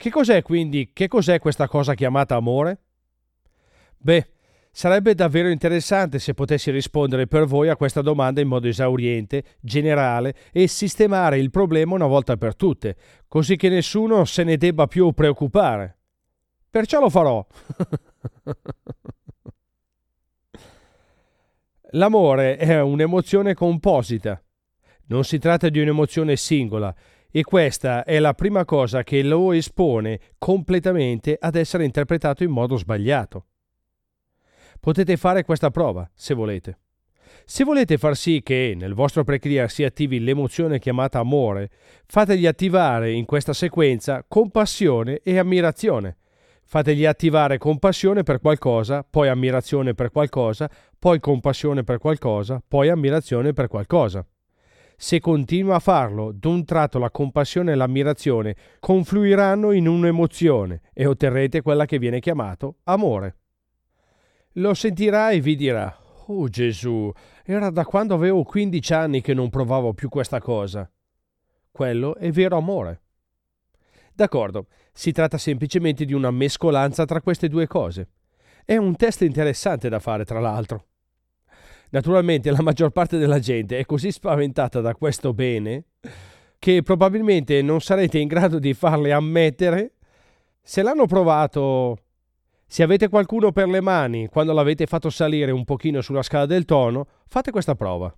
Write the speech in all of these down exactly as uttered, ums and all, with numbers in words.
Che cos'è quindi, che cos'è questa cosa chiamata amore? Beh, sarebbe davvero interessante se potessi rispondere per voi a questa domanda in modo esauriente, generale e sistemare il problema una volta per tutte, così che nessuno se ne debba più preoccupare. Perciò lo farò. L'amore è un'emozione composita. Non si tratta di un'emozione singola e questa è la prima cosa che lo espone completamente ad essere interpretato in modo sbagliato. Potete fare questa prova, se volete. Se volete far sì che nel vostro preclear si attivi l'emozione chiamata amore, fategli attivare in questa sequenza compassione e ammirazione. Fategli attivare compassione per qualcosa, poi ammirazione per qualcosa, poi compassione per qualcosa, poi ammirazione per qualcosa. Se continua a farlo, d'un tratto la compassione e l'ammirazione confluiranno in un'emozione e otterrete quella che viene chiamato amore. Lo sentirà e vi dirà: «Oh Gesù, era da quando avevo quindici anni che non provavo più questa cosa». Quello è vero amore. D'accordo, si tratta semplicemente di una mescolanza tra queste due cose. È un test interessante da fare, tra l'altro. Naturalmente la maggior parte della gente è così spaventata da questo bene che probabilmente non sarete in grado di farle ammettere. Se l'hanno provato, se avete qualcuno per le mani quando l'avete fatto salire un pochino sulla scala del tono, fate questa prova.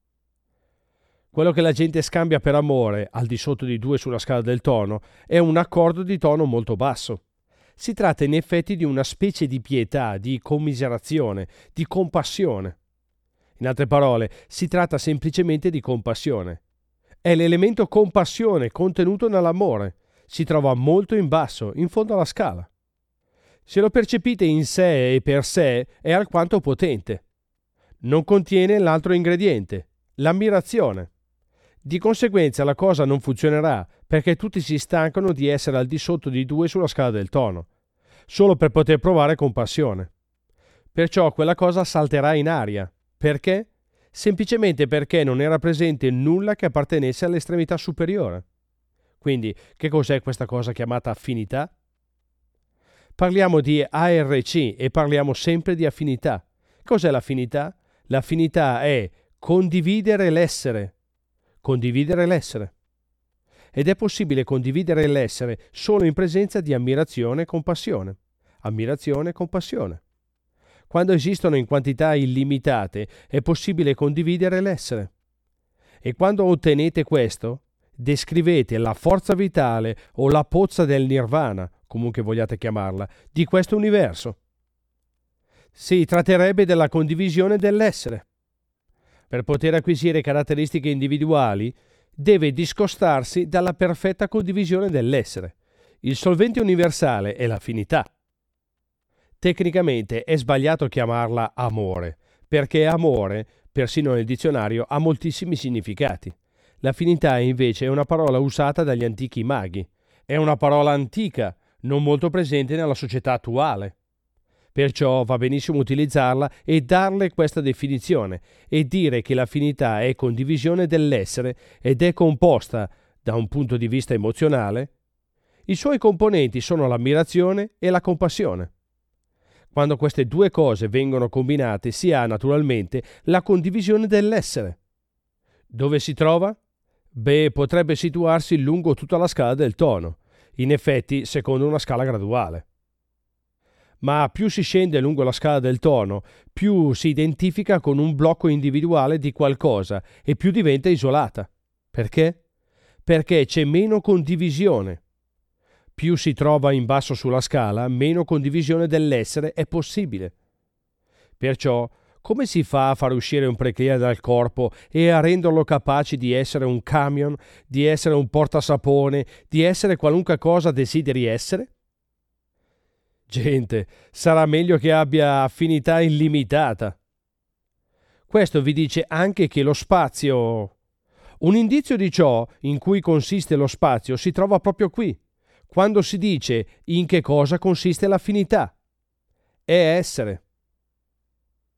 Quello che la gente scambia per amore, al di sotto di due sulla scala del tono, è un accordo di tono molto basso. Si tratta in effetti di una specie di pietà, di commiserazione, di compassione. In altre parole, si tratta semplicemente di compassione. È l'elemento compassione contenuto nell'amore. Si trova molto in basso, in fondo alla scala. Se lo percepite in sé e per sé, è alquanto potente. Non contiene l'altro ingrediente, l'ammirazione. Di conseguenza la cosa non funzionerà perché tutti si stancano di essere al di sotto di due sulla scala del tono, solo per poter provare compassione. Perciò quella cosa salterà in aria. Perché? Semplicemente perché non era presente nulla che appartenesse all'estremità superiore. Quindi, che cos'è questa cosa chiamata affinità? Parliamo di A R C e parliamo sempre di affinità. Cos'è l'affinità? L'affinità è condividere l'essere. Condividere l'essere. Ed è possibile condividere l'essere solo in presenza di ammirazione e compassione. Ammirazione e compassione. Quando esistono in quantità illimitate è possibile condividere l'essere. E quando ottenete questo, descrivete la forza vitale o la pozza del nirvana, comunque vogliate chiamarla, di questo universo. Si tratterebbe della condivisione dell'essere. Per poter acquisire caratteristiche individuali, deve discostarsi dalla perfetta condivisione dell'essere. Il solvente universale è l'affinità. Tecnicamente è sbagliato chiamarla amore, perché amore, persino nel dizionario, ha moltissimi significati. L'affinità invece è una parola usata dagli antichi maghi. È una parola antica, non molto presente nella società attuale. Perciò va benissimo utilizzarla e darle questa definizione e dire che l'affinità è condivisione dell'essere ed è composta, da un punto di vista emozionale, i suoi componenti sono l'ammirazione e la compassione. Quando queste due cose vengono combinate si ha naturalmente la condivisione dell'essere. Dove si trova? Beh, potrebbe situarsi lungo tutta la scala del tono, in effetti secondo una scala graduale. Ma più si scende lungo la scala del tono, più si identifica con un blocco individuale di qualcosa e più diventa isolata. Perché? Perché c'è meno condivisione. Più si trova in basso sulla scala, meno condivisione dell'essere è possibile. Perciò, come si fa a far uscire un preclear dal corpo e a renderlo capace di essere un camion, di essere un portasapone, di essere qualunque cosa desideri essere? Gente, sarà meglio che abbia affinità illimitata. Questo vi dice anche che lo spazio... Un indizio di ciò in cui consiste lo spazio si trova proprio qui, quando si dice in che cosa consiste l'affinità. È essere.